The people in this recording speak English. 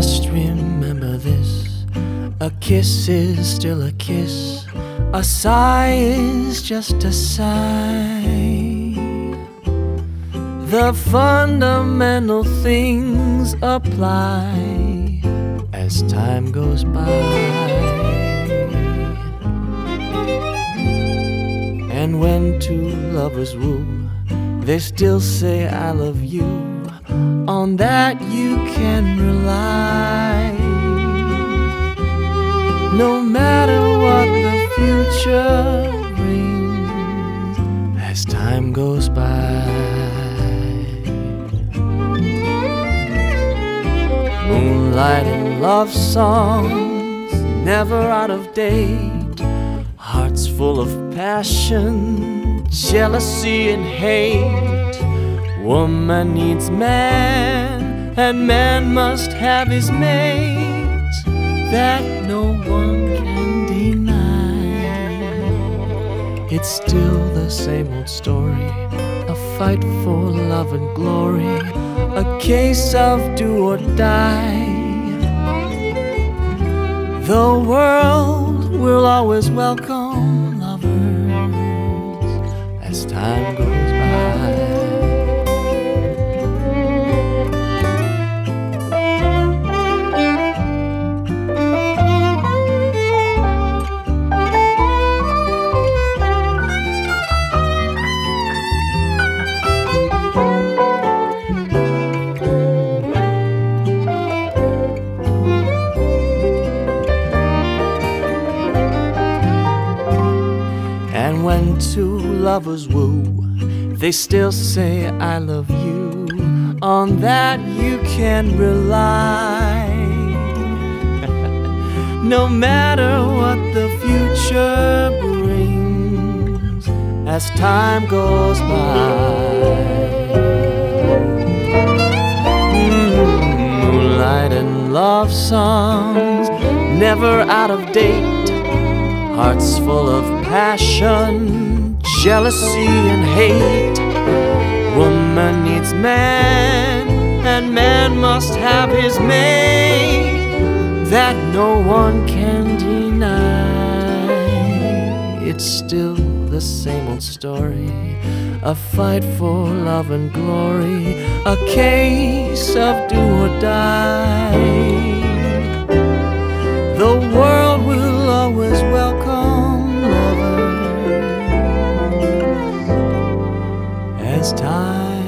must remember this: a kiss is still a kiss, a sigh is just a sigh. The fundamental things apply as time goes by. And when two lovers woo, they still say I love you. On that you can rely. No matter what the future brings as time goes by. Moonlight and love songs, never out of date. Hearts full of passion, jealousy and hate. Woman needs man, and man must have his mate. That no one can deny. It's still the same old story, a fight for love and glory, a case of do or die. The world will always welcome lovers as time goes by. And when two lovers woo, they still say I love you. On that you can rely. No matter what the future brings as time goes by. Moonlight and love songs, never out of date. Hearts full of passion, jealousy and hate. Woman needs man, and man must have his mate. That no one can deny. It's still the same old story, a fight for love and glory, a case of do or die. The world will always welcome lovers as time